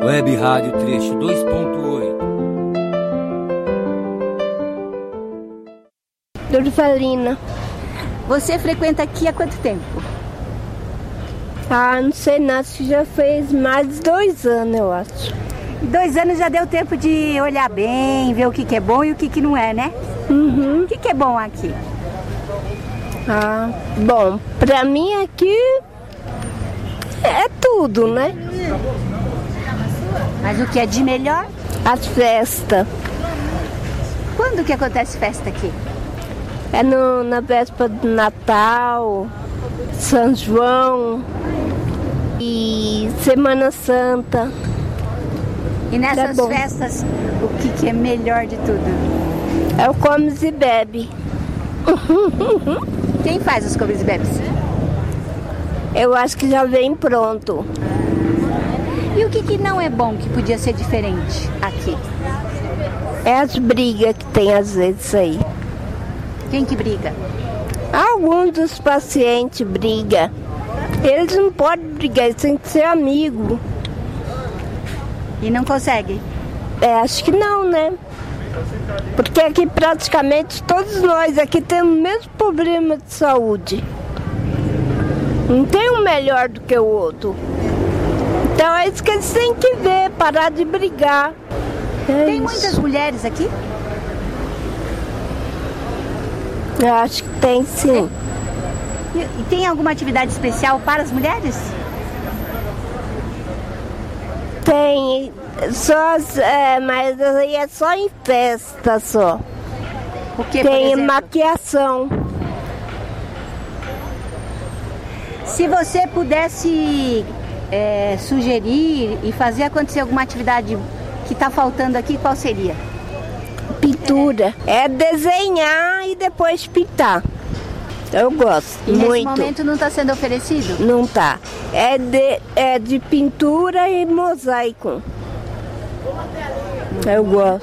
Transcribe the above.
Web Rádio Trecho 2.8. Durvalina. Você frequenta aqui há quanto tempo? Não sei não, acho que já fez mais de 2 anos, eu acho. 2 anos já deu tempo de olhar bem, ver o que é bom e o que não é, né? Uhum. O que é bom aqui? Bom, pra mim aqui é tudo, né? Mas o que é de melhor? As festas. Quando que acontece festa aqui? É na véspera do Natal, São João e Semana Santa. E nessas festas, o que é melhor de tudo? É o comes e bebe. Quem faz os comes e bebes? Eu acho que já vem pronto. E o que não é bom, que podia ser diferente aqui? É as brigas que tem às vezes aí. Quem que briga? Alguns dos pacientes brigam. Eles não podem brigar, eles têm que ser amigos. E não consegue? Acho que não, né? Porque aqui praticamente todos nós aqui temos o mesmo problema de saúde. Não tem um melhor do que o outro. Então é isso que eles têm que ver, parar de brigar. Tem muitas mulheres aqui? Eu acho que tem, sim. E tem alguma atividade especial para as mulheres? Tem, mas aí é só em festa só. O que, tem maquiação. Se você pudesse sugerir e fazer acontecer alguma atividade que está faltando aqui, qual seria? Pintura. É desenhar e depois pintar. Eu gosto muito. Nesse momento não está sendo oferecido? Não está. É de pintura e mosaico. Eu gosto.